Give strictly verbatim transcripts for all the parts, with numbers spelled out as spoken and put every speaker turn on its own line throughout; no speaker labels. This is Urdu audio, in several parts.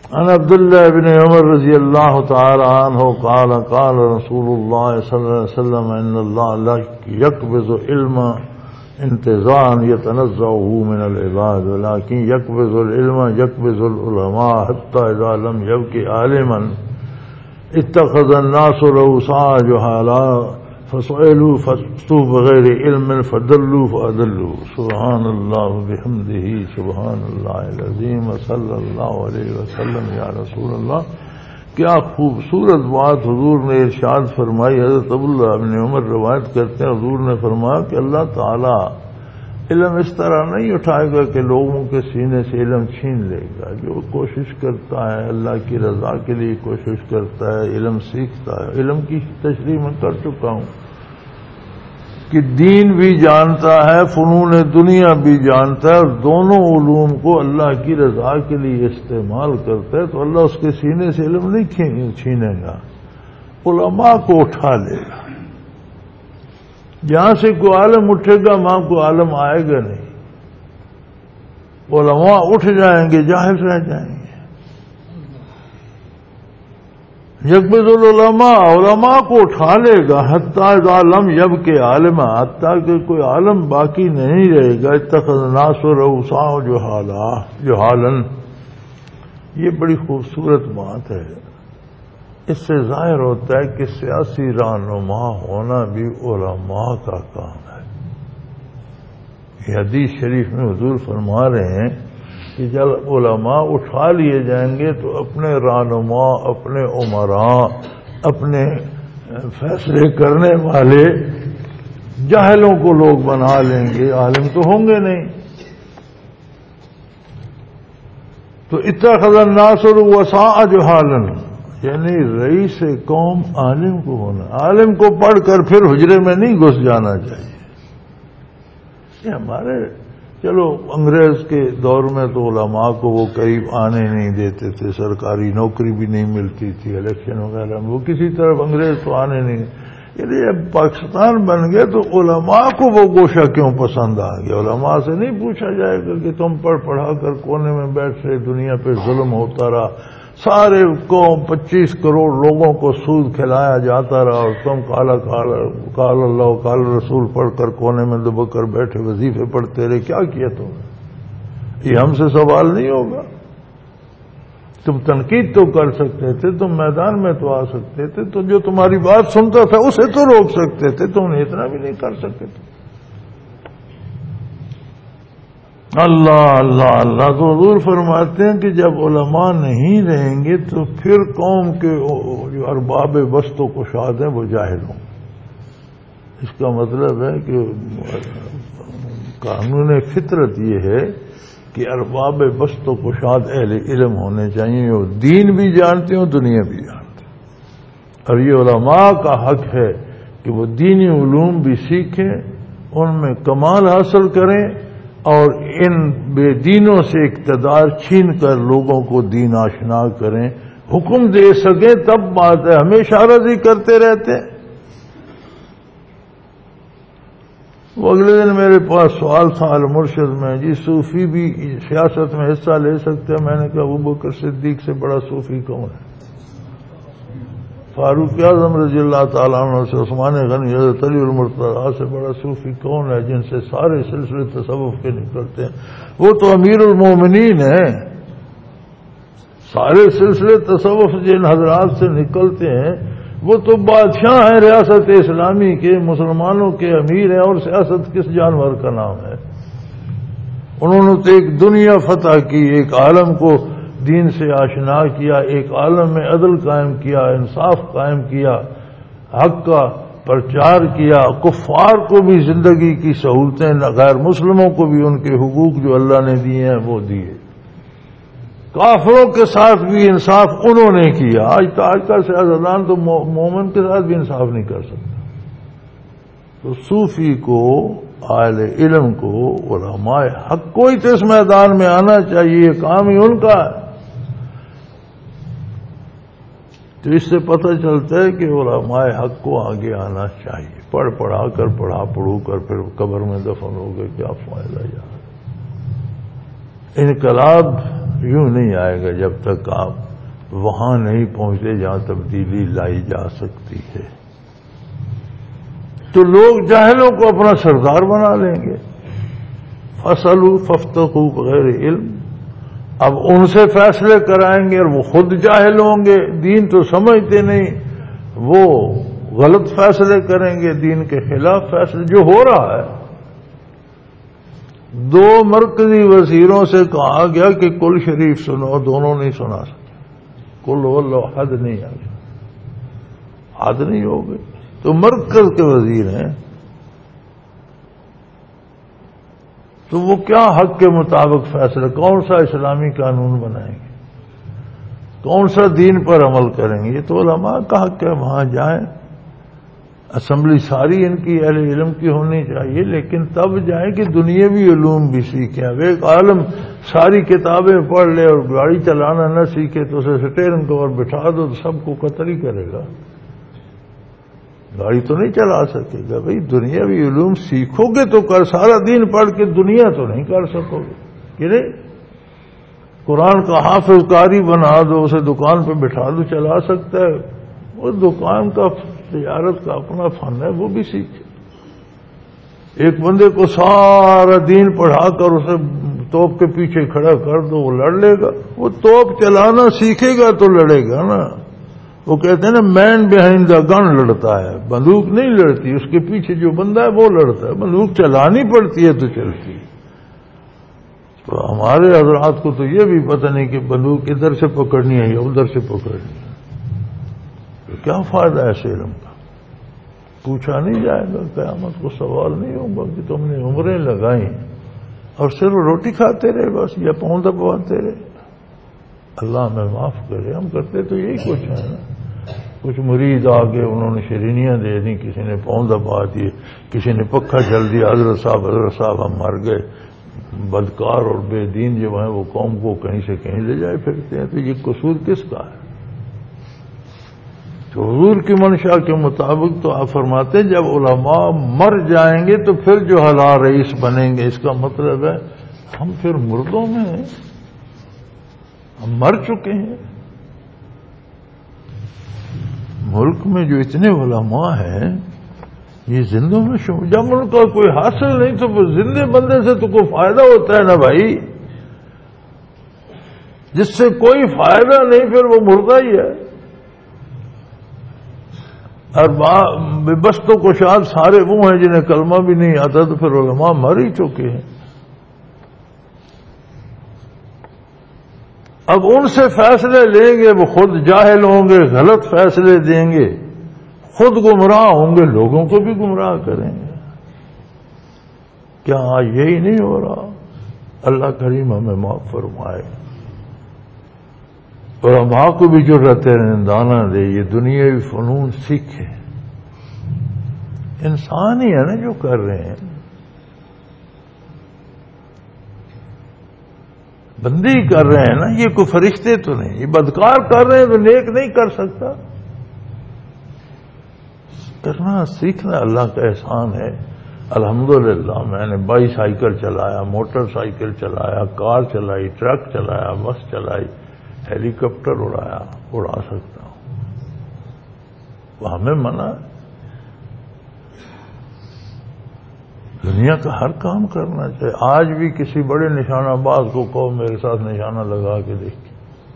عن عبد الله بن عمر رضي الله تعالى عنه قال قال رسول الله صلى الله عليه وسلم إن الله لا يقبض علما انتزاعا يتنزعه من العباد ولكن يقبض العلم يقبض العلماء حتى إذا لم يبق عالما اتخذ الناس رؤوسا جهالا فسئلوا فافتوا بغير علم فضلوا فأضلوا. سبحان اللہ بحمدہ سبحان اللہ العظیم صلی اللہ علیہ وسلم. یا رسول اللہ، کیا خوبصورت بات حضور نے ارشاد فرمائی. حضرت عبداللہ بن عمر روایت کرتے ہیں حضور نے فرمایا کہ اللہ تعالی علم اس طرح نہیں اٹھائے گا کہ لوگوں کے سینے سے علم چھین لے گا. جو کوشش کرتا ہے اللہ کی رضا کے لیے کوشش کرتا ہے، علم سیکھتا ہے. علم کی تشریح میں کر چکا ہوں کہ دین بھی جانتا ہے، فنون دنیا بھی جانتا ہے، اور دونوں علوم کو اللہ کی رضا کے لیے استعمال کرتا ہے تو اللہ اس کے سینے سے علم نہیں چھینے گا، علماء کو اٹھا لے گا. جہاں سے کوئی عالم اٹھے گا وہاں کوئی عالم آئے گا نہیں. علماء اٹھ جائیں گے، جاہل رہ جائیں گے. یقبض العلماء، علماء کو اٹھا لے گا. حتیٰ اذا لم یبق عالما، حتیٰ کہ کوئی عالم باقی نہیں رہے گا. اتخذ الناس رؤوسا جہالا جہالا. یہ بڑی خوبصورت بات ہے. اس سے ظاہر ہوتا ہے کہ سیاسی رہنما ہونا بھی علماء کا کام ہے. یہ حدیث شریف میں حضور فرما رہے ہیں کہ جب علماء اٹھا لیے جائیں گے تو اپنے رہنما، اپنے امراء، اپنے فیصلے کرنے والے جاہلوں کو لوگ بنا لیں گے، عالم تو ہوں گے نہیں. تو اتخذ الناس رؤوسا جہالا، یعنی رئیس قوم عالم کو ہونا. عالم کو پڑھ کر پھر حجرے میں نہیں گھس جانا چاہیے. یہ ہمارے چلو انگریز کے دور میں تو علماء کو وہ قریب آنے نہیں دیتے تھے، سرکاری نوکری بھی نہیں ملتی تھی، الیکشن وغیرہ میں وہ کسی طرف انگریز تو آنے نہیں. یعنی اب پاکستان بن گئے تو علماء کو وہ گوشہ کیوں پسند آ گیا. علماء سے نہیں پوچھا جائے گا کہ تم پڑھ پڑھا کر کونے میں بیٹھ رہے، دنیا پہ ظلم ہوتا رہا، سارے کو پچیس کروڑ لوگوں کو سود کھلایا جاتا رہا، اور تم کالا کالا کال اللہ کال رسول پڑھ کر کونے میں دبک کر بیٹھے وظیفے پڑھتے رہے. کیا کیا تم نے؟ یہ ہم سے سوال نہیں ہوگا. تم تنقید تو کر سکتے تھے، تم میدان میں تو آ سکتے تھے، تو جو تمہاری بات سنتا تھا اسے تو روک سکتے تھے. تم نے اتنا بھی نہیں کر سکتے تھے. اللہ اللہ اللہ. تو حضور فرماتے ہیں کہ جب علماء نہیں رہیں گے تو پھر قوم کے جو ارباب بست و کشاد ہیں وہ جاہل ہوں. اس کا مطلب ہے کہ قانون فطرت یہ ہے کہ ارباب بست و کشاد اہل علم ہونے چاہیے، وہ دین بھی جانتے ہوں دنیا بھی جانتے ہیں. اور یہ علماء کا حق ہے کہ وہ دینی علوم بھی سیکھیں، ان میں کمال حاصل کریں، اور ان بے دینوں سے اقتدار چھین کر لوگوں کو دین آشنا کریں، حکم دے سکیں تب بات ہے. ہمیشہ عرضی کرتے رہتے ہیں. وہ اگلے دن میرے پاس سوال تھا المرشد میں، جی صوفی بھی سیاست میں حصہ لے سکتے ہیں؟ میں نے کہا ابوبکر صدیق سے بڑا صوفی کون ہے؟ فاروق اعظم رضی اللہ تعالیٰ عنہ سے عثمان غنی، حضرت علی المرتضیٰ سے بڑا صوفی کون ہے جن سے سارے سلسلے تصوف کے نکلتے ہیں؟ وہ تو امیر المومنین ہیں. سارے سلسلے تصوف جن حضرات سے نکلتے ہیں وہ تو بادشاہ ہیں ریاست اسلامی کے، مسلمانوں کے امیر ہیں. اور سیاست کس جانور کا نام ہے؟ انہوں نے تو ایک دنیا فتح کی، ایک عالم کو دین سے آشنا کیا، ایک عالم میں عدل قائم کیا، انصاف قائم کیا، حق کا پرچار کیا، کفار کو بھی زندگی کی سہولتیں، غیر مسلموں کو بھی ان کے حقوق جو اللہ نے دیے ہیں وہ دیے، کافروں کے ساتھ بھی انصاف انہوں نے کیا. آج آج کا سیاستدان تو مومن کے ساتھ بھی انصاف نہیں کر سکتا. تو صوفی کو، اہل علم کو، علماء حق کو ہی تو اس میدان میں آنا چاہیے، کام ہی ان کا ہے. تو اس سے پتہ چلتا ہے کہ علماء حق کو آگے آنا چاہیے. پڑھ پڑھا کر پڑھا پڑھو کر پھر قبر میں دفن ہو گئے، کیا فائدہ یار. انقلاب یوں نہیں آئے گا جب تک آپ وہاں نہیں پہنچتے جہاں تبدیلی لائی جا سکتی ہے. تو لوگ جاہلوں کو اپنا سردار بنا لیں گے. فصلوا فافتقوا بغیر علم. اب ان سے فیصلے کرائیں گے اور وہ خود جاہل ہوں گے، دین تو سمجھتے نہیں، وہ غلط فیصلے کریں گے، دین کے خلاف فیصلے. جو ہو رہا ہے، دو مرکزی وزیروں سے کہا گیا کہ کل شریف سنو، دونوں نہیں سنا سکے. کل واللہ حد نہیں آ گیا، حد نہیں ہو گئی. تو مرکز کے وزیر ہیں، تو وہ کیا حق کے مطابق فیصلہ، کون سا اسلامی قانون بنائیں گے، کون سا دین پر عمل کریں گے؟ یہ تو علماء کا حق ہے، وہاں جائیں. اسمبلی ساری ان کی اہل علم کی ہونی چاہیے، لیکن تب جائیں کہ دنیاوی علوم بھی سیکھیں. اب ایک عالم ساری کتابیں پڑھ لے اور گاڑی چلانا نہ سیکھے تو اسے اسٹیئرنگ کور بٹھا دو تو سب کو قتل ہی کرے گا، گاڑی تو نہیں چلا سکے گا. بھئی دنیاوی علوم سیکھو گے تو کر، سارا دین پڑھ کے دنیا تو نہیں کر سکو گے. کہ نہیں، قرآن کا حافظ قاری بنا دو، اسے دکان پہ بٹھا دو، چلا سکتا ہے. وہ دکان کا تجارت کا اپنا فن ہے، وہ بھی سیکھے. ایک بندے کو سارا دین پڑھا کر اسے توپ کے پیچھے کھڑا کر دو، وہ لڑ لے گا. وہ توپ چلانا سیکھے گا تو لڑے گا نا. وہ کہتے ہیں نا مین بیہائنڈ دا گن لڑتا ہے، بندوق نہیں لڑتی، اس کے پیچھے جو بندہ ہے وہ لڑتا ہے. بندوق چلانی پڑتی ہے تو چلتی ہے. تو ہمارے حضرات کو تو یہ بھی پتہ نہیں کہ بندوق ادھر سے پکڑنی ہے یا ادھر سے پکڑنی ہے. تو کیا فائدہ ہے ایسے علم کا؟ پوچھا نہیں جائے گا، قیامت کو سوال نہیں ہوگا کہ تم نے عمریں لگائیں اور صرف روٹی کھاتے رہے بس، یا پاؤں دباتے رہے. اللہ میں معاف کرے، ہم کرتے تو یہی کچھ ہے نا. کچھ مرید آگے انہوں نے شرینیاں دے دی، کسی نے پاؤں دبا دیے، کسی نے پکھا چل دیا. حضرت صاحب حضرت صاحب ہم مر گئے. بدکار اور بے دین جو ہیں وہ قوم کو کہیں سے کہیں لے جائے پھرتے ہیں. تو یہ قصور کس کا ہے؟ تو حضور کی منشا کے مطابق تو آپ فرماتے ہیں جب علماء مر جائیں گے تو پھر جو حلا رئیس بنیں گے. اس کا مطلب ہے ہم پھر مردوں میں ہیں، ہم مر چکے ہیں. ملک میں جو اتنے علماء ہیں یہ زندوں میں شمار. جب ان کا کوئی حاصل نہیں تو زندے بندے سے تو کوئی فائدہ ہوتا ہے نا بھائی. جس سے کوئی فائدہ نہیں پھر وہ مردہ ہی ہے. اور بستوں کو شاد سارے وہ ہیں جنہیں کلمہ بھی نہیں آتا، تو پھر علماء مر ہی چکے ہیں. اب ان سے فیصلے لیں گے، وہ خود جاہل ہوں گے، غلط فیصلے دیں گے، خود گمراہ ہوں گے، لوگوں کو بھی گمراہ کریں گے. کیا یہی نہیں ہو رہا؟ اللہ کریم ہمیں معاف فرمائے. علماء کو بھی جرأت رندانہ دے، یہ دنیاوی فنون سیکھے. انسان ہی ہے نا جو کر رہے ہیں، بندے ہی کر رہے ہیں نا، یہ کوئی فرشتے تو نہیں. یہ بدکار کر رہے ہیں تو نیک نہیں کر سکتا. کرنا سیکھنا اللہ کا احسان ہے. الحمدللہ میں نے بائی سائیکل چلایا، موٹر سائیکل چلایا، کار چلائی، ٹرک چلایا، بس چلائی، ہیلی کاپٹر اڑایا، اڑا سکتا ہوں. وہ ہمیں منع ہے. دنیا کا ہر کام کرنا چاہیے. آج بھی کسی بڑے نشانہ باز کو کہو میرے ساتھ نشانہ لگا کے دیکھ،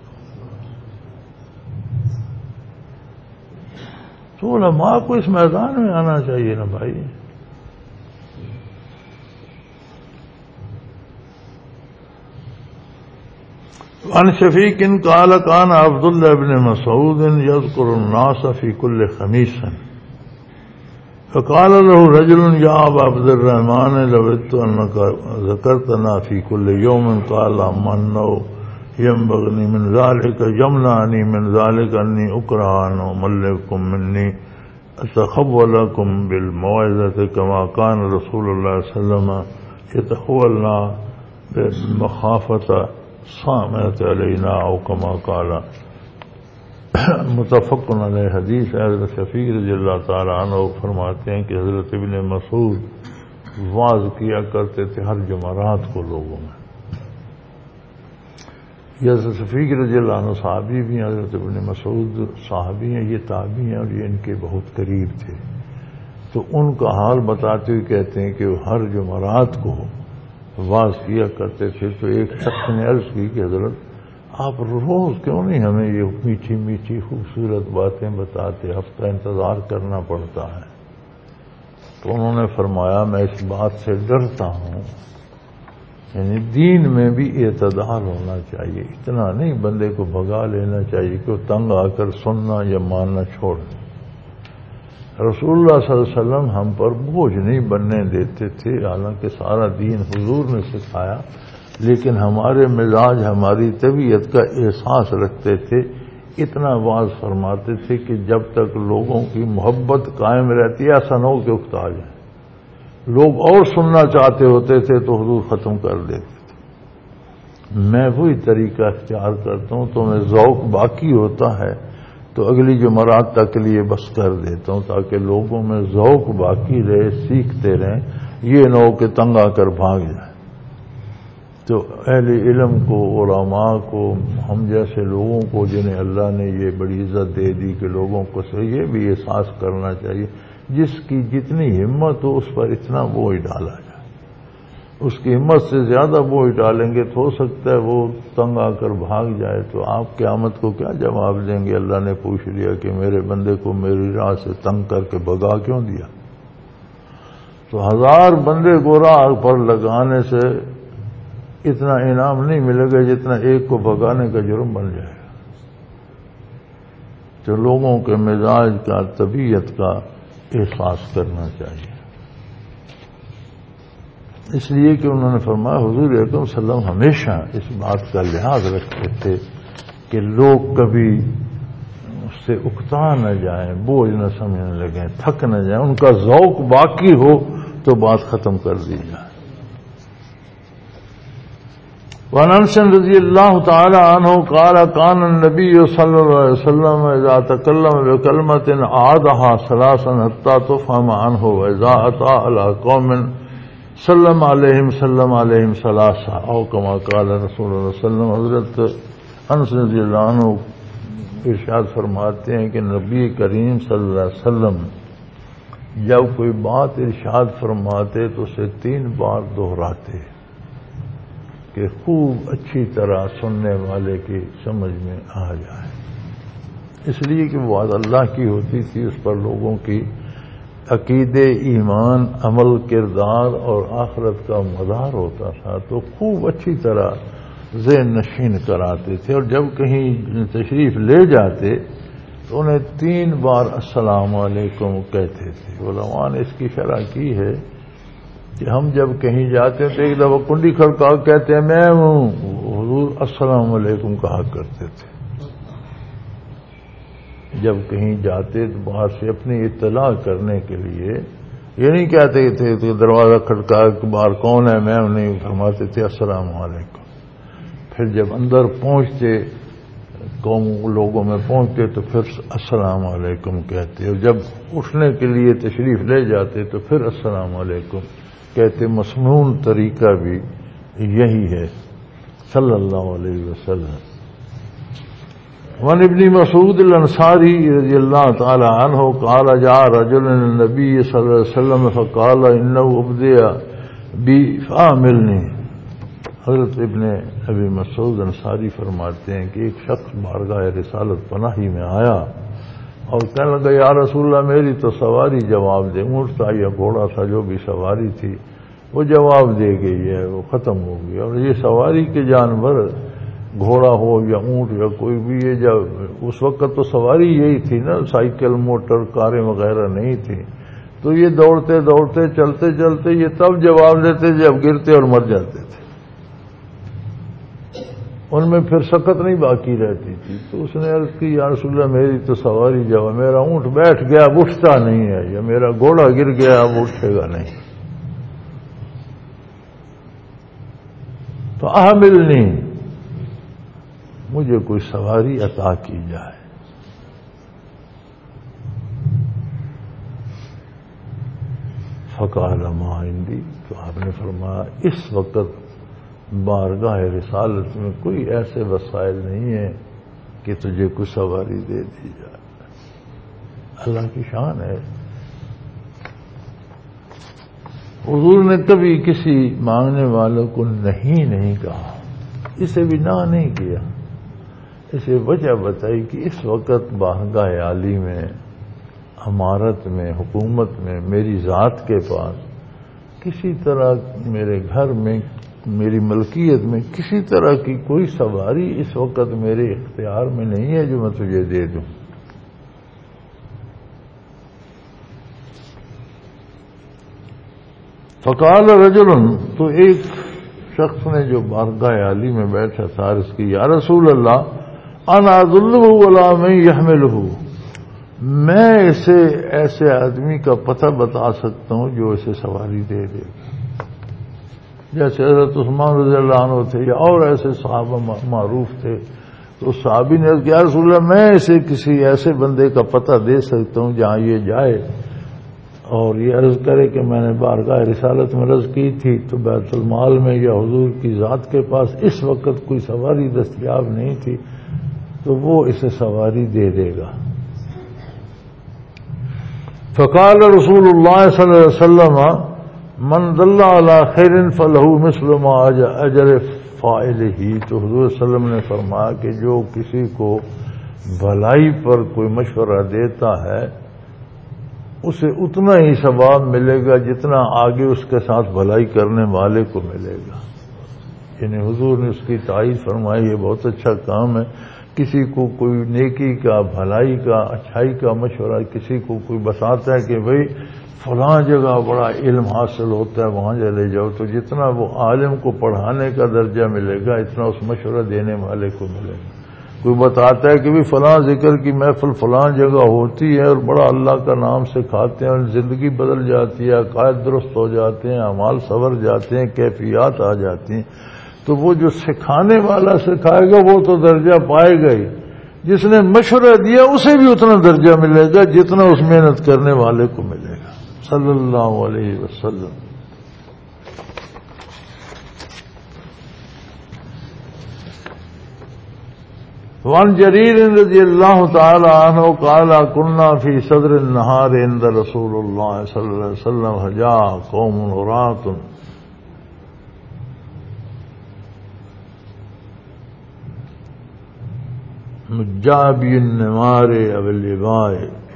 تو علماء کو اس میدان میں آنا چاہیے نا بھائی. عن شفیق قال كان عبد الله بن مسعود يذكر الناس في كل خميس فقال له رجل يا ابا عبد الرحمن لودت انك ذكرتنا في كل يوم قال من ينبغني من ذلك يمنعني من ذلك اني اكره ان املككم مني اتخولكم بالموعظه كما كان رسول الله صلى الله عليه وسلم يتخولنا بمخافه صامت علینا او کما قال. متفق علیہ حدیث. حضرت شفیع رضی اللہ تعالی عنہ فرماتے ہیں کہ حضرت ابن مسعود واعظ کیا کرتے تھے ہر جمعرات کو لوگوں میں. یہ صفیق رضی اللہ عنہ صحابی بھی ہیں، حضرت ابن مسعود صحابی ہیں، یہ تابعی ہیں اور یہ ان کے بہت قریب تھے. تو ان کا حال بتاتے ہوئے کہتے ہیں کہ وہ ہر جمعرات کو واز کیا کرتے تھے. تو ایک شخص نے عرض کی کہ حضرت آپ روز کیوں نہیں ہمیں یہ میٹھی میٹھی خوبصورت باتیں بتاتے، ہفتہ انتظار کرنا پڑتا ہے. تو انہوں نے فرمایا میں اس بات سے ڈرتا ہوں، یعنی دین میں بھی اعتدال ہونا چاہیے، اتنا نہیں بندے کو بھگا لینا چاہیے کہ وہ تنگ آ کر سننا یا ماننا چھوڑ دے. رسول اللہ صلی اللہ علیہ وسلم ہم پر بوجھ نہیں بننے دیتے تھے، حالانکہ سارا دین حضور نے سکھایا، لیکن ہمارے مزاج ہماری طبیعت کا احساس رکھتے تھے. اتنا واز فرماتے تھے کہ جب تک لوگوں کی محبت قائم رہتی ہے ایسا نہ ہو کہ اکتا جائے. لوگ اور سننا چاہتے ہوتے تھے تو حضور ختم کر دیتے تھے. میں وہی طریقہ اختیار کرتا ہوں، تو میں ذوق باقی ہوتا ہے تو اگلی جمعرات تک کے لیے بس کر دیتا ہوں تاکہ لوگوں میں ذوق باقی رہے، سیکھتے رہیں، یہ نہ ہو کہ تنگ آ کر بھاگ جائے. تو اہل علم کو، علماء کو، ہم جیسے لوگوں کو جنہیں اللہ نے یہ بڑی عزت دے دی کہ لوگوں کو سے یہ بھی احساس کرنا چاہیے جس کی جتنی ہمت ہو اس پر اتنا بوجھ ڈالا جائے. اس کی ہمت سے زیادہ بوجھ ڈالیں گے تو ہو سکتا ہے وہ تنگ آ کر بھاگ جائے. تو آپ قیامت کو کیا جواب دیں گے؟ اللہ نے پوچھ لیا کہ میرے بندے کو میری راہ سے تنگ کر کے بھگا کیوں دیا؟ تو ہزار بندے کو راہ پر لگانے سے اتنا انعام نہیں ملے گا جتنا ایک کو بھگانے کا جرم بن جائے گا. تو لوگوں کے مزاج کا، طبیعت کا احساس کرنا چاہیے. اس لیے کہ انہوں نے فرمایا حضور اکرم صلی اللہ علیہ وسلم ہمیشہ اس بات کا لحاظ رکھتے تھے کہ لوگ کبھی اس سے اکتا نہ جائیں، بوجھ نہ سمجھنے لگیں، تھک نہ جائیں، ان کا ذوق باقی ہو تو بات ختم کر دی جائے. وعن انس رضی اللہ تعالی عنہ قال كان النبي صلی اللہ علیہ وسلم اذا تكلم بكلمة اعادها ثلاثا حتى تفهم عنه واذا اتى على قوم سلم علیہم سلم علیہم ثلاثا او كما قال رسول اللہ صلی اللہ علیہ وسلم. حضرت انس رضی اللہ عنہ ارشاد فرماتے ہیں کہ نبی کریم صلی اللہ علیہ وسلم جب کوئی بات ارشاد فرماتے تو اسے تین بار دہراتے کہ خوب اچھی طرح سننے والے کی سمجھ میں آ جائے. اس لیے کہ وہ بات اللہ کی ہوتی تھی، اس پر لوگوں کی عقیدے، ایمان، عمل، کردار اور آخرت کا مدار ہوتا تھا، تو خوب اچھی طرح ذہن نشین کراتے تھے. اور جب کہیں تشریف لے جاتے تو انہیں تین بار السلام علیکم کہتے تھے. علماء نے اس کی شرح کی ہے کہ ہم جب کہیں جاتے ہیں تو ایک دفعہ کنڈی کھڑکا کہتے ہیں میں ہوں، حضور السلام علیکم کہا کرتے تھے. جب کہیں جاتے تو باہر سے اپنی اطلاع کرنے کے لیے یہ نہیں کہتے تھے کہ دروازہ کھڑکا کہ باہر کون ہے، میں نہیں، فرماتے تھے السلام علیکم. پھر جب اندر پہنچتے، قوم لوگوں میں پہنچتے تو پھر السلام علیکم کہتے، اور جب اٹھنے کے لیے تشریف لے جاتے تو پھر السلام علیکم کہتے. مسنون طریقہ بھی یہی ہے صلی اللہ علیہ وسلم. وعن ابن مسعود الانصاری رضی اللہ تعالی عنہ قال جاء رجل النبی صلی اللہ علیہ وسلم فقال انه ابدع بی فعملنی. حضرت ابن ابی مسعود انصاری فرماتے ہیں کہ ایک شخص بارگاہ رسالت پناہی میں آیا اور کہنے لگا یا رسول اللہ میری تو سواری جواب دے، اونٹ تھا یا گھوڑا تھا، جو بھی سواری تھی وہ جواب دے گئی ہے، وہ ختم ہو گیا. اور یہ سواری کے جانور گھوڑا ہو یا اونٹ یا کوئی بھی، یہ جب اس وقت تو سواری یہی تھی نا، سائیکل، موٹر، کاریں وغیرہ نہیں تھی. تو یہ دوڑتے دوڑتے چلتے چلتے یہ تب جواب دیتے جب گرتے اور مر جاتے تھے، ان میں پھر سکت نہیں باقی رہتی تھی. تو اس نے عرض کی یا رسول اللہ میری تو سواری جواب، میرا اونٹ بیٹھ گیا اب اٹھتا نہیں ہے، یا میرا گھوڑا گر گیا اب اٹھے گا نہیں. تو احملنی، مجھے کوئی سواری عطا کی جائے. فقال ما عندی، تو آپ نے فرمایا اس وقت بارگاہ رسالت میں کوئی ایسے وسائل نہیں ہیں کہ تجھے کوئی سواری دے دی جائے. اللہ کی شان ہے. حضور نے کبھی کسی مانگنے والوں کو نہیں نہیں کہا، اسے بھی نہ نہیں کیا. اسے وجہ بتائی کہ اس وقت بارگاہ عالی میں، امارت میں، حکومت میں، میری ذات کے پاس کسی طرح میرے گھر میں، میری ملکیت میں کسی طرح کی کوئی سواری اس وقت میرے اختیار میں نہیں ہے جو میں تجھے دے دوں. فقال رجل، تو ایک شخص نے جو بارگاہ عالی میں بیٹھا تھا عرض کی، یا رسول اللہ انا اضلہ ولا من یحملہ، میں اسے ایسے آدمی کا پتہ بتا سکتا ہوں جو اسے سواری دے دے گا. جیسے حضرت عثمان رضی اللہ عنہ تھے یا اور ایسے صحابہ معروف تھے. تو صحابی نے عرض کیا، یا رسول اللہ میں اسے کسی ایسے بندے کا پتہ دے سکتا ہوں جہاں یہ جائے اور یہ عرض کرے کہ میں نے بارگاہ رسالت میں عرض کی تھی تو بیت المال میں یا حضور کی ذات کے پاس اس وقت کوئی سواری دستیاب نہیں تھی، تو وہ اسے سواری دے دے گا. فقال رسول اللہ صلی اللہ علیہ وسلم من دل علی خیر فلہ مثل ما اجر فاعلہ. تو حضور صلی اللہ علیہ وسلم نے فرمایا کہ جو کسی کو بھلائی پر کوئی مشورہ دیتا ہے اسے اتنا ہی ثواب ملے گا جتنا آگے اس کے ساتھ بھلائی کرنے والے کو ملے گا. یعنی حضور نے اس کی تائید فرمائی یہ بہت اچھا کام ہے. کسی کو کوئی نیکی کا، بھلائی کا، اچھائی کا مشورہ کسی کو کوئی بتاتا ہے کہ بھئی فلاں جگہ بڑا علم حاصل ہوتا ہے وہاں چلے جاؤ، تو جتنا وہ عالم کو پڑھانے کا درجہ ملے گا اتنا اس مشورہ دینے والے کو ملے گا. کوئی بتاتا ہے کہ بھی فلاں ذکر کی محفل فلاں جگہ ہوتی ہے اور بڑا اللہ کا نام سکھاتے ہیں اور زندگی بدل جاتی ہے، عقائد درست ہو جاتے ہیں، اعمال سنور جاتے ہیں، کیفیات آ جاتی ہیں، تو وہ جو سکھانے والا سکھائے گا وہ تو درجہ پائے گا ہی، جس نے مشورہ دیا اسے بھی اتنا درجہ ملے گا جتنا اس محنت کرنے والے کو ملے گا. صلی اللہ علیہ وسلم. وعن جریر رضی اللہ تعالی عنہ قال كنا فی صدر النہار عند رسول اللہ صلی اللہ علیہ وسلم فجاء قوم عراة مجابی النمار واللباء.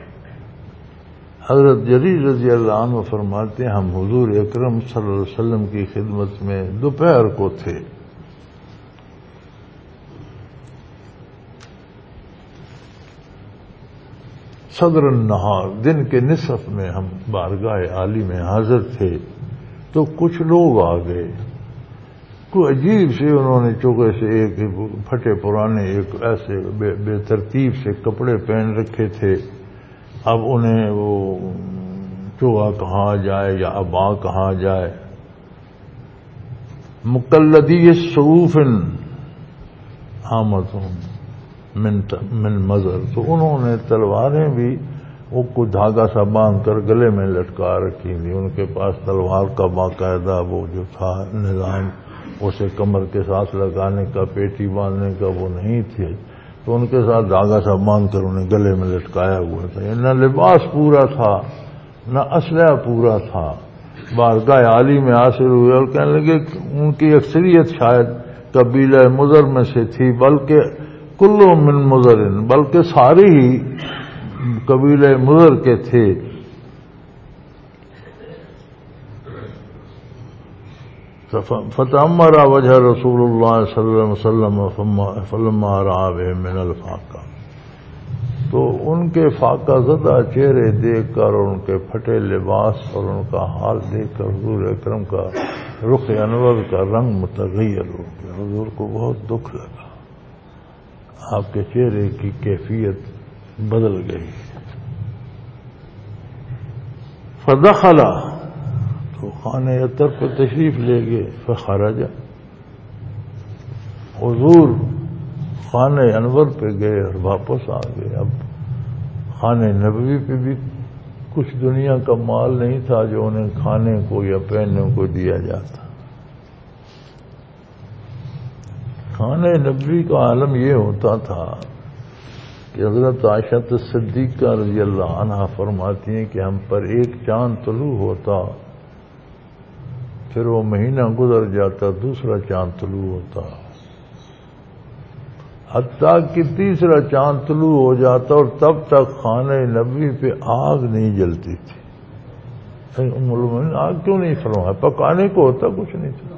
حضرت جریر رضی اللہ عنہ فرماتے ہیں ہم حضور اکرم صلی اللہ علیہ وسلم کی خدمت میں دوپہر کو تھے. صدر النہار، دن کے نصف میں ہم بارگاہ عالی میں حاضر تھے تو کچھ لوگ آ گئے. کوئی عجیب سے انہوں نے چوکے سے ایک پھٹے پرانے ایک ایسے بے, بے ترتیب سے کپڑے پہن رکھے تھے. اب انہیں وہ چوغا کہا جائے یا ابا کہا جائے. مقلدی الصوف آمدہم من من مزر، تو انہوں نے تلواریں بھی وہ کو دھاگا سا باندھ کر گلے میں لٹکا رکھی تھی. ان کے پاس تلوار کا باقاعدہ وہ جو تھا نظام، اسے کمر کے ساتھ لگانے کا، پیٹی باندھنے کا وہ نہیں تھے، تو ان کے ساتھ دھاگا سا باندھ کر انہیں گلے میں لٹکایا ہوا تھا. نہ لباس پورا تھا نہ اسلحہ پورا تھا. بارگاہ عالی میں حاصل ہوئے اور کہنے لگے ان کی اکثریت شاید قبیلہ مضر میں سے تھی، بلکہ کلو من مضرن، بلکہ سارے ہی قبیلہ مضر کے تھے. فتأمر وجہ رسول اللہ صلی اللہ علیہ وسلم فلما رأى بهم من الفاقہ، تو ان کے فاقہ زدہ چہرے دیکھ کر اور ان کے پھٹے لباس اور ان کا حال دیکھ کر حضور اکرم کا رخ انور کا رنگ متغیر ہو گیا. حضور کو بہت دکھ لگا، آپ کے چہرے کی کیفیت بدل گئی. فدخل، تو خانہ عطر پر تشریف لے گئے. فخرج، حضور خانہ انور پہ گئے اور واپس آ گئے. اب خانہ نبوی پہ بھی کچھ دنیا کا مال نہیں تھا جو انہیں کھانے کو یا پہننے کو دیا جاتا. کھانے نبوی کا عالم یہ ہوتا تھا کہ حضرت عائشہ صدیقہ رضی اللہ عنہا فرماتی ہیں کہ ہم پر ایک چاند طلوع ہوتا، پھر وہ مہینہ گزر جاتا، دوسرا چاند طلوع ہوتا، حتیٰ کہ تیسرا چاند طلوع ہو جاتا اور تب تک خانہ نبوی پہ آگ نہیں جلتی تھی۔ ام المؤمنین آگ کیوں نہیں فرمایا؟ پکانے کو ہوتا، کچھ نہیں تھا۔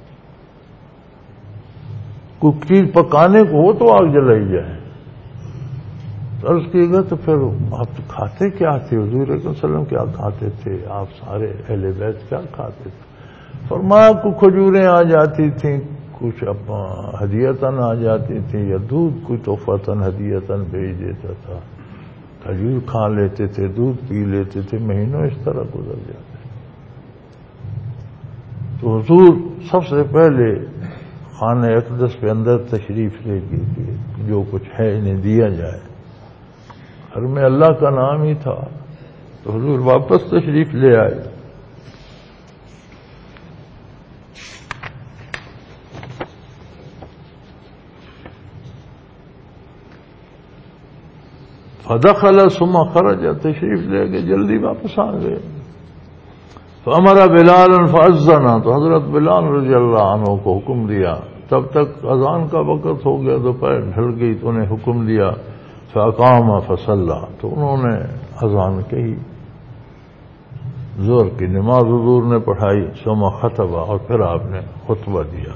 کوئی چیز پکانے کو ہو تو آگ جلائی جائے۔ عرض کیے گا تو پھر آپ کھاتے کیا تھے؟ حضور اکرم صلی اللہ علیہ وسلم کیا کھاتے تھے؟ آپ سارے اہل بیت کیا کھاتے تھے؟ فرمایا کو کھجوریں آ جاتی تھیں، کچھ ہدیتاً آ جاتی تھیں، یا دودھ کوئی تحفتاً ہدیتاً بھیج دیتا تھا، کھجور کھا لیتے تھے، دودھ پی لیتے تھے، مہینوں اس طرح گزر جاتے۔ تو حضور سب سے پہلے خانہ اقدس کے اندر تشریف لے گئے کہ جو کچھ ہے انہیں دیا جائے۔ گھر میں اللہ کا نام ہی تھا، تو حضور واپس تشریف لے آئے۔ فدخل ثم خرج، تشریف لے کے جلدی واپس آ گئے۔ فامر بلال فاذن، تو حضرت بلال رضی اللہ عنہ کو حکم دیا، تب تک اذان کا وقت ہو گیا، دوپہر ڈھل گئی، تو انہیں حکم دیا فاقام فصلی، تو انہوں نے اذان کہی، ظہر کی نماز حضور نے پڑھائی، ثم خطب، اور پھر آپ نے خطبہ دیا۔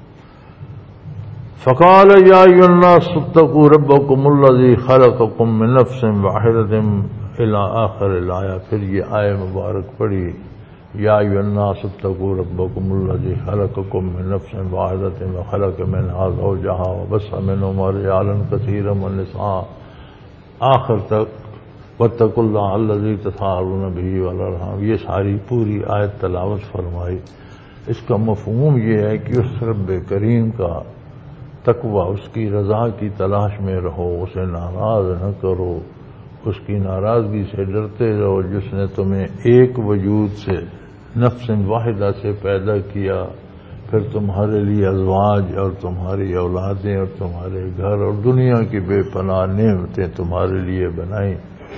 فقال یا ایھا الناس اتقوا ربکم الذی خلقکم من نفس واحدۃ الی آخر الآیہ، پھر یہ آیہ مبارک پڑھی، یا ایھا الناس اتقوا ربکم الذی خلقکم من نفس واحدۃ وخلق منها زوجها وبث منهما رجالا کثیرا ونساء، آخر تک، واتقوا اللہ الذی تساءلون بہ والارحام، یہ ساری پوری آیت تلاوت فرمائی۔ اس کا مفہوم یہ ہے کہ اس رب کریم کا تقوی، اس کی رضا کی تلاش میں رہو، اسے ناراض نہ کرو، اس کی ناراضگی سے ڈرتے رہو، جس نے تمہیں ایک وجود سے، نفس واحدہ سے پیدا کیا، پھر تمہارے لیے ازواج اور تمہاری اولادیں اور تمہارے گھر اور دنیا کی بے پناہ نعمتیں تمہارے لیے بنائیں۔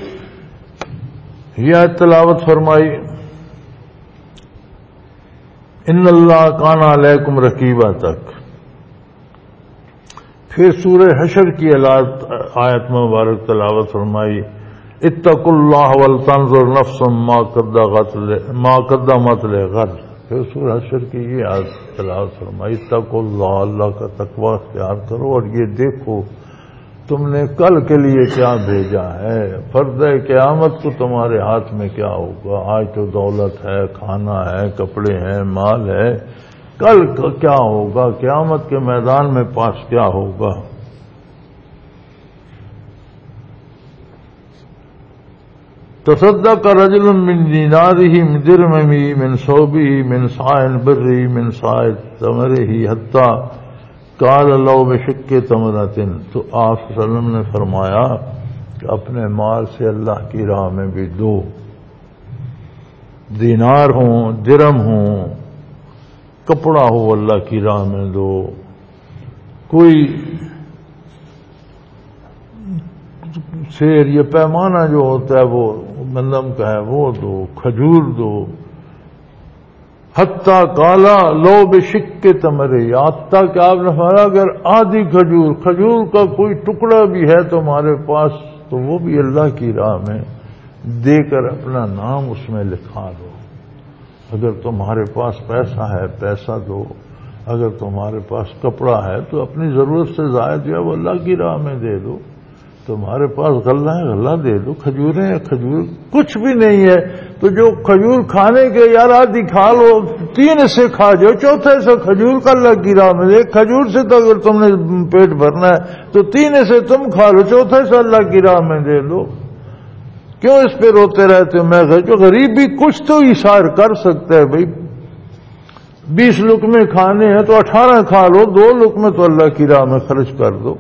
یہ تلاوت فرمائی۔ ان اللہ کان علیکم رقیبا تک، پھر سورہ حشر کی آیت مبارک تلاوت فرمائی، اتقوا اللہ ولتنظر نفس ما قدمت لغد، پھر سورہ حشر کی یہ آیت تلاوت فرمائی، اتقوا اللہ، اللہ کا تقوی اختیار کرو اور یہ دیکھو تم نے کل کے لیے کیا بھیجا ہے، پردہ قیامت کو تمہارے ہاتھ میں کیا ہوگا، آج تو دولت ہے، کھانا ہے، کپڑے ہیں، مال ہے، کل کیا ہوگا، قیامت کے میدان میں پاس کیا ہوگا۔ تصدق رجل من دینارہ من درہمہ من ثوبہ من صاع البر من صاع تمرہ حتی قال لو بشق تمرۃ، تو آپ صلی اللہ علیہ وسلم نے فرمایا کہ اپنے مال سے اللہ کی راہ میں بھی دو، دینار ہوں، درہم ہوں، کپڑا ہو، اللہ کی راہ میں دو، کوئی سیر یا پیمانہ جو ہوتا ہے وہ گندم کا ہے وہ دو، کھجور دو، حتیٰ کالا لو بشق تمرے، حتیٰ کہ آپ نے فرمایا اگر آدھی کھجور کھجور کا کوئی ٹکڑا بھی ہے تمہارے پاس تو وہ بھی اللہ کی راہ میں دے کر اپنا نام اس میں لکھا دو۔ اگر تمہارے پاس پیسہ ہے پیسہ دو، اگر تمہارے پاس کپڑا ہے تو اپنی ضرورت سے زائد جو ہے وہ اللہ کی راہ میں دے دو، تمہارے پاس غلہ ہے غلہ دے دو، کھجوریں ہیں کھجور، کچھ بھی نہیں ہے تو جو کھجور کھانے کے یار آدھی کھا لو، تین سے کھا جاؤ، چوتھے سے کھجور کا اللہ کی راہ میں دے، کھجور سے تو اگر تم نے پیٹ بھرنا ہے تو تین سے تم کھا لو، چوتھے سے اللہ کی راہ میں دے دو۔ کیوں اس پہ روتے رہتے ہو؟ میں جو غریب بھی کچھ تو ایثار کر سکتا ہے بھائی، بیس لقمے کھانے ہیں تو اٹھارہ کھا لو، دو لقمے تو اللہ کی راہ میں خرچ کر دو۔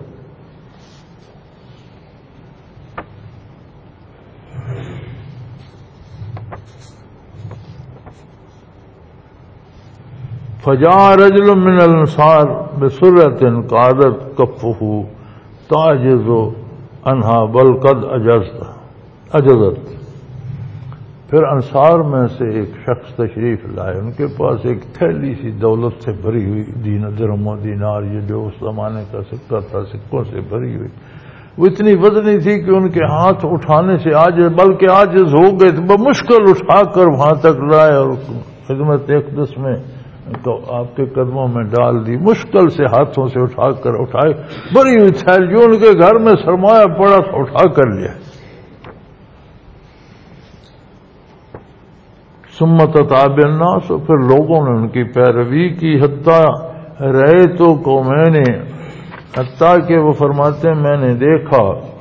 فجاء رجل من الانصار بسرة قعدت كفه تعجز عنها بل قد اجزت اجزت پھر انصار میں سے ایک شخص تشریف لائے، ان کے پاس ایک تھیلی سی دولت سے بھری ہوئی، دین درہم و دینار، یہ جو اس زمانے کا سکہ تھا، سکوں سے بھری ہوئی، وہ اتنی وزنی تھی کہ ان کے ہاتھ اٹھانے سے عاجز، بلکہ عاجز ہو گئے تھے، بمشکل اٹھا کر وہاں تک لائے اور خدمت اقدس میں تو آپ کے قدموں میں ڈال دی، مشکل سے ہاتھوں سے اٹھا کر اٹھائے، بڑی ہوئی تھیلی جو ان کے گھر میں سرمایہ پڑا تھا اٹھا کر لیا۔ سمت تاب الناس، پھر لوگوں نے ان کی پیروی کی، حتیٰ رہے تو کو میں نے، حتیٰ کہ وہ فرماتے ہیں میں نے دیکھا،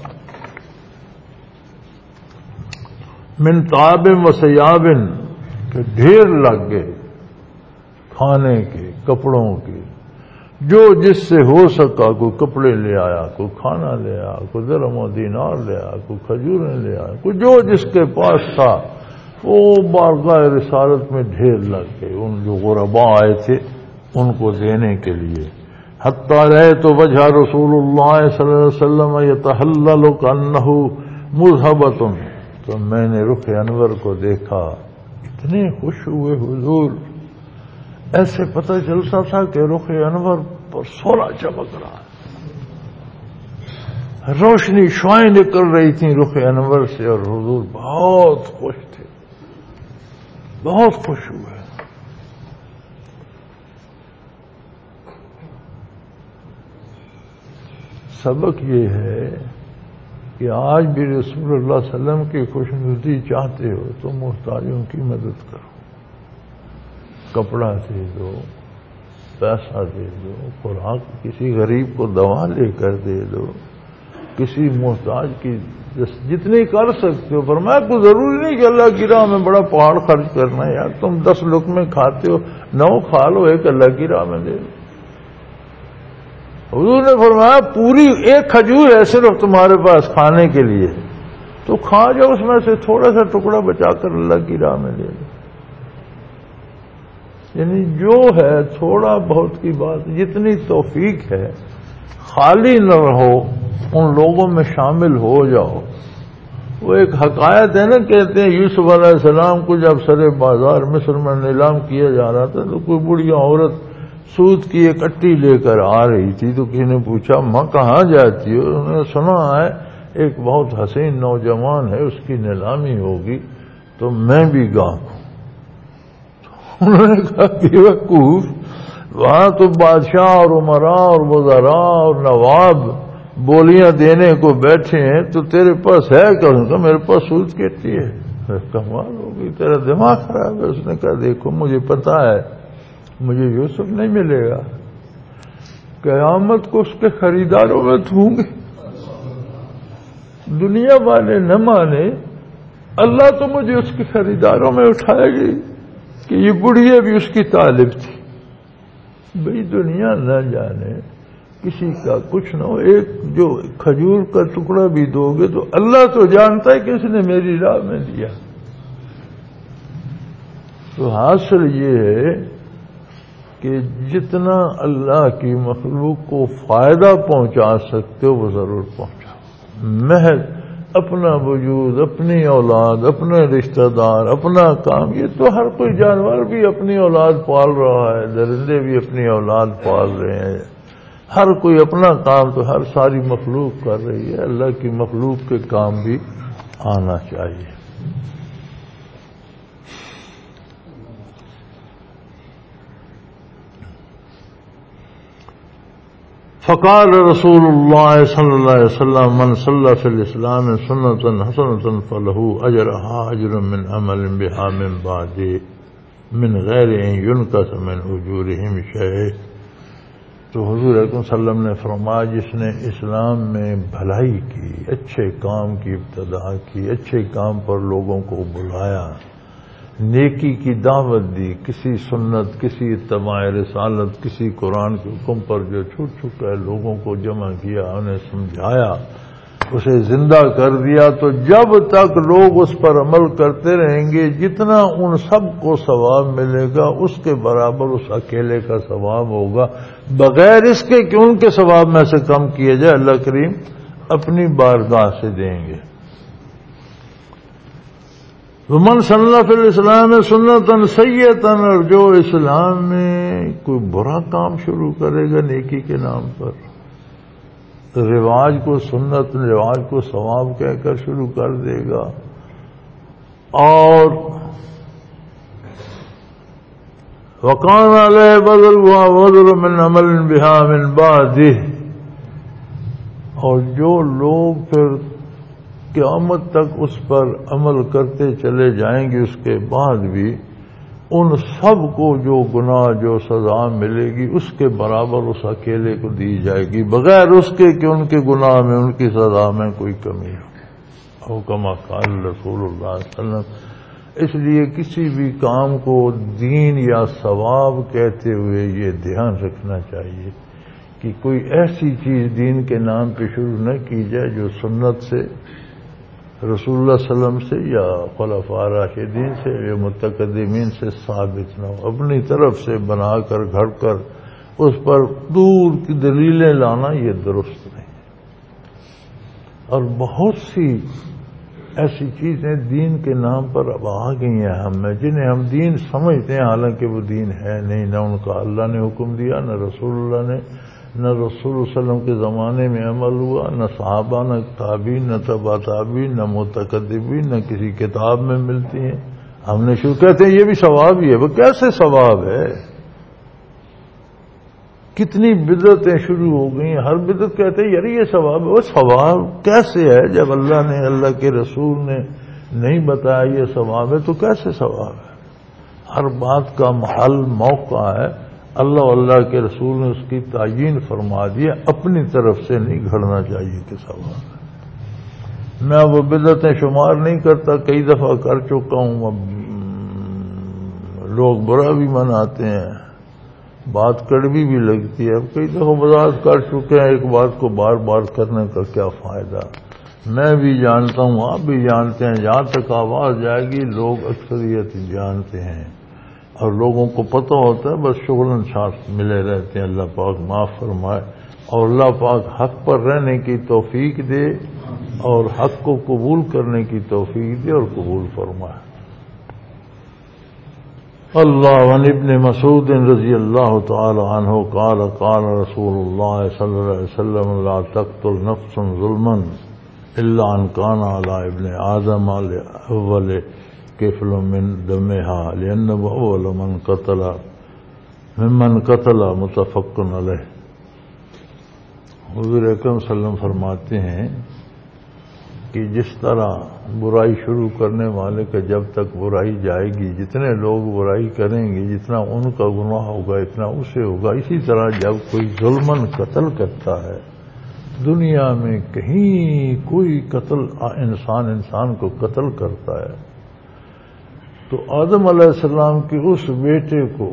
من تاب و سیاب، کہ ڈھیر لگ گئے کھانے کے، کپڑوں کے، جو جس سے ہو سکا، کوئی کپڑے لے آیا، کوئی کھانا لے آیا، کوئی درہم و دینار لے آیا، کوئی کھجوریں لے آیا، کوئی جو جس کے پاس تھا وہ بارگاہ رسالت میں ڈھیر لگ گئے، ان جو غرباء آئے تھے ان کو دینے کے لیے۔ حتیٰ رہے تو وجہ رسول اللہ صلی اللہ علیہ وسلم یتحلل کانہ مذہبۃ، تو میں نے رخ انور کو دیکھا، اتنے خوش ہوئے حضور، ایسے پتہ چلتا تھا کہ رخ انور پر سولہ چمک رہا ہے، روشنی شعائیں نکل رہی تھیں رخ انور سے، اور حضور بہت خوش تھے، بہت خوش ہوئے۔ سبق یہ ہے کہ آج بھی رسول اللہ صلی اللہ علیہ وسلم کی خوشنودی چاہتے ہو تو محتاجوں کی مدد کرو، کپڑا دے دو، پیسہ دے دو، خوراک کسی غریب کو دوا لے کر دے دو، کسی محتاج کی جتنی کر سکتے ہو۔ فرمایا کوئی ضروری نہیں کہ اللہ کی راہ میں بڑا پہاڑ خرچ کرنا ہے، یار تم دس لقمے کھاتے ہو، نو کھا لو، ایک اللہ کی راہ میں دے دو۔ حضور نے فرمایا پوری ایک کھجور ہے صرف تمہارے پاس کھانے کے لیے، تو کھا جاؤ، اس میں سے تھوڑا سا ٹکڑا بچا کر اللہ کی راہ میں دے دو۔ یعنی جو ہے تھوڑا بہت کی بات، جتنی توفیق ہے، خالی نہ رہو، ان لوگوں میں شامل ہو جاؤ۔ وہ ایک حقائق ہے نا، کہتے ہیں یوسف علیہ السلام کو جب سر بازار مصر میں نیلام کیا جا رہا تھا تو کوئی بڑھیا عورت سود کی ایک اٹی لے کر آ رہی تھی، تو کسی نے پوچھا ماں کہاں جاتی ہو؟ انہوں نے سنا ہے ایک بہت حسین نوجوان ہے، اس کی نیلامی ہوگی تو میں بھی گاہک ہوں۔ انہوں نے کہا بیوقوف، وہاں تو بادشاہ اور عمراء اور وزراء اور نواب بولیاں دینے کو بیٹھے ہیں، تو تیرے پاس ہے کہا میرے پاس سود کہتی ہے۔ کمال ہوگی، تیرا دماغ خراب ہے۔ اس نے کہا دیکھو مجھے پتا ہے مجھے یوسف نہیں ملے گا، قیامت کو اس کے خریداروں میں ہوں گے، دنیا والے نہ مانے، اللہ تو مجھے اس کے خریداروں میں اٹھائے گی کہ یہ بڑھیا بھی اس کی طالب تھی۔ بھئی دنیا نہ جانے، کسی کا کچھ نہ ہو، ایک جو کھجور کا ٹکڑا بھی دو گے تو اللہ تو جانتا ہے کہ اس نے میری راہ میں دیا۔ تو حاصل یہ ہے کہ جتنا اللہ کی مخلوق کو فائدہ پہنچا سکتے ہو وہ ضرور پہنچاؤ۔ محض اپنا وجود، اپنی اولاد، اپنے رشتہ دار، اپنا کام، یہ تو ہر کوئی جانور بھی اپنی اولاد پال رہا ہے، درندے بھی اپنی اولاد پال رہے ہیں، ہر کوئی اپنا کام تو ہر ساری مخلوق کر رہی ہے، اللہ کی مخلوق کے کام بھی آنا چاہیے۔ فقال رسول اللہ صلی اللہ علیہ وسلم من صلی فی الاسلام سنۃ حسنۃ فلہ اجرھا اجر من عمل بها من بعد من غیر ان ينقص من اجورهم شیء۔ تو حضور اکرم صلی اللہ علیہ وسلم نے فرمایا جس نے اسلام میں بھلائی کی، اچھے کام کی ابتدا کی، اچھے کام پر لوگوں کو بلایا، نیکی کی دعوت دی، کسی سنت، کسی اتباع رسالت، کسی قرآن کے حکم پر جو چھوٹ چکا ہے لوگوں کو جمع کیا، انہیں سمجھایا، اسے زندہ کر دیا تو جب تک لوگ اس پر عمل کرتے رہیں گے جتنا ان سب کو ثواب ملے گا اس کے برابر اس اکیلے کا ثواب ہوگا، بغیر اس کے کہ ان کے ثواب میں سے کم کیے جائے اللہ کریم اپنی بارگاہ سے دیں گے۔ ومن سنّ فی الاسلام سنتا سیئتا، اور جو اسلام میں کوئی برا کام شروع کرے گا نیکی کے نام پر، رواج کو سنت رواج کو ثواب کہہ کر شروع کر دے گا، اور وقان علیہ بدل ہوا وزر من عمل بہا من بعدہ، اور جو لوگ پھر قیامت تک اس پر عمل کرتے چلے جائیں گے اس کے بعد بھی ان سب کو جو گناہ جو سزا ملے گی اس کے برابر اس اکیلے کو دی جائے گی، بغیر اس کے کہ ان کے گناہ میں ان کی سزا میں کوئی کمی ہو۔ او کما قال رسول اللہ صلی اللہ علیہ وسلم۔ اس لیے کسی بھی کام کو دین یا ثواب کہتے ہوئے یہ دھیان رکھنا چاہیے کہ کوئی ایسی چیز دین کے نام پہ شروع نہ کی جائے جو سنت سے، رسول اللہ صلی اللہ علیہ وسلم سے یا خلفاء راشدین سے یا متقدمین سے ثابت نہ ہو، اپنی طرف سے بنا کر گھڑ کر اس پر دور کی دلیلیں لانا یہ درست نہیں۔ اور بہت سی ایسی چیزیں دین کے نام پر اب آ گئی ہیں ہم میں جنہیں ہم دین سمجھتے ہیں حالانکہ وہ دین ہے نہیں، نہ ان کا اللہ نے حکم دیا، نہ رسول اللہ نے، نہ رسول اللہ صلی اللہ علیہ وسلم کے زمانے میں عمل ہوا، نہ صحابہ، نہ تابعین، نہ تبع تابعین، نہ متقدمین، نہ کسی کتاب میں ملتی ہیں۔ ہم نے شروع کہتے ہیں یہ بھی ثواب ہی ہے، وہ کیسے ثواب ہے؟ کتنی بدعتیں شروع ہو گئی ہیں، ہر بدعت کہتے ہیں یار یہ ثواب ہے، وہ ثواب کیسے ہے؟ جب اللہ نے اللہ کے رسول نے نہیں بتایا یہ ثواب ہے تو کیسے ثواب ہے؟ ہر بات کا محل موقع ہے، اللہ اللہ کے رسول نے اس کی تعیین فرما دیا، اپنی طرف سے نہیں گھڑنا چاہیے کہ ثواب ہے۔ میں وہ بدعتیں شمار نہیں کرتا، کئی دفعہ کر چکا ہوں، اب لوگ برا بھی مناتے ہیں، بات کڑوی بھی لگتی ہے، اب کئی دفعہ وضاحت کر چکے ہیں، ایک بات کو بار بار کرنے کا کیا فائدہ؟ میں بھی جانتا ہوں، آپ بھی جانتے ہیں، جہاں تک آواز جائے گی لوگ اکثریت جانتے ہیں اور لوگوں کو پتہ ہوتا ہے، بس شغلاً ساتھ ملے رہتے ہیں۔ اللہ پاک معاف فرمائے اور اللہ پاک حق پر رہنے کی توفیق دے اور حق کو قبول کرنے کی توفیق دے اور قبول فرمائے۔ اللہ عن ابن مسعود رضی اللہ تعالی عنہ قال قال رسول اللہ صلی اللہ علیہ وسلم لا تقتل نفس ظلما الا ان كان على ابن آدم اول کفل من دمها لأنه اول من قتل ممن قتل متفق علیہ۔ حضور اکرم صلی اللہ علیہ وسلم فرماتے ہیں کہ جس طرح برائی شروع کرنے والے کا جب تک برائی جائے گی، جتنے لوگ برائی کریں گے جتنا ان کا گناہ ہوگا اتنا اسے ہوگا، اسی طرح جب کوئی ظلمن قتل کرتا ہے، دنیا میں کہیں کوئی قتل انسان انسان کو قتل کرتا ہے تو آدم علیہ السلام کے اس بیٹے کو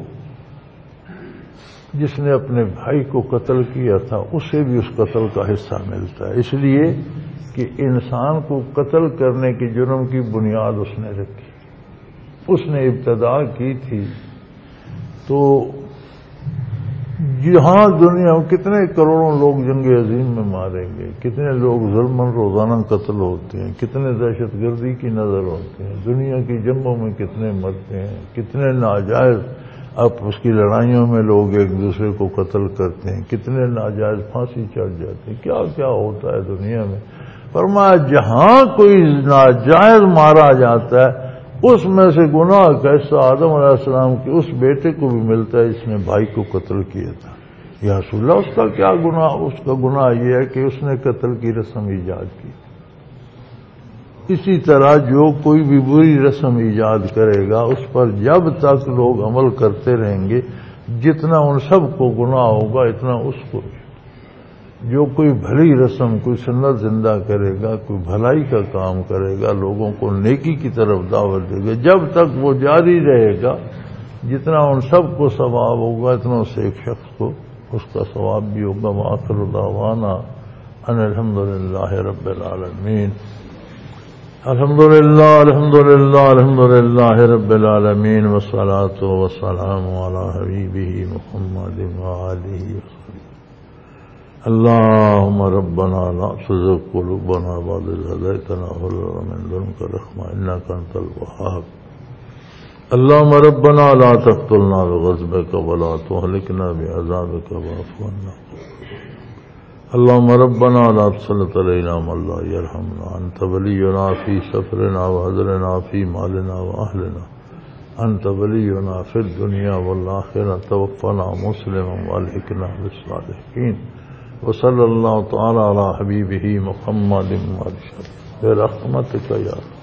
جس نے اپنے بھائی کو قتل کیا تھا اسے بھی اس قتل کا حصہ ملتا ہے، اس لیے کہ انسان کو قتل کرنے کے جرم کی بنیاد اس نے رکھی، اس نے ابتدا کی تھی۔ تو جہاں دنیا میں کتنے کروڑوں لوگ جنگ عظیم میں ماریں گے، کتنے لوگ ظلماً روزانہ قتل ہوتے ہیں، کتنے دہشت گردی کی نظر ہوتے ہیں، دنیا کی جنگوں میں کتنے مرتے ہیں، کتنے ناجائز اب اس کی لڑائیوں میں لوگ ایک دوسرے کو قتل کرتے ہیں، کتنے ناجائز پھانسی چڑھ جاتے ہیں، کیا کیا ہوتا ہے دنیا میں۔ فرمایا جہاں کوئی ناجائز مارا جاتا ہے اس میں سے گناہ کا حصہ آدم علیہ السلام کے اس بیٹے کو بھی ملتا ہے جس نے بھائی کو قتل کیا تھا۔ یا رسول اللہ اس کا کیا گناہ؟ اس کا گناہ یہ ہے کہ اس نے قتل کی رسم ایجاد کی۔ اسی طرح جو کوئی بھی بری رسم ایجاد کرے گا اس پر جب تک لوگ عمل کرتے رہیں گے جتنا ان سب کو گناہ ہوگا اتنا اس کو۔ جو کوئی بھلی رسم کوئی سنت زندہ کرے گا، کوئی بھلائی کا کام کرے گا، لوگوں کو نیکی کی طرف دعوت دے گا، جب تک وہ جاری رہے گا جتنا ان سب کو ثواب ہوگا اتنا اس ایک شخص کو اس کا ثواب بھی ہوگا۔ وآخر دعوانا ان الحمد للہ رب العالمین الحمد للہ الحمد للہ الحمد للہ رب العالمین والصلاة والسلام علی حبیبہ محمد وآلہ وصحبہ اللهم ربنا لا تزغ قلوبنا بعد إذ هديتنا وهب لنا من لدنك رحمة إنك أنت الوهاب اللهم ربنا لا تقتلنا بغضبك ولا تهلكنا بعذابك واعف عنا اللهم ربنا لا تسلط علينا من لا يرحمنا أنت ولينا في سفرنا وحضرنا في مالنا وأهلنا أنت ولينا في الدنيا والآخرة توفنا مسلما والحقنا بالصالحين وصلى الله تعالى على حبيبه محمد برحمتك يا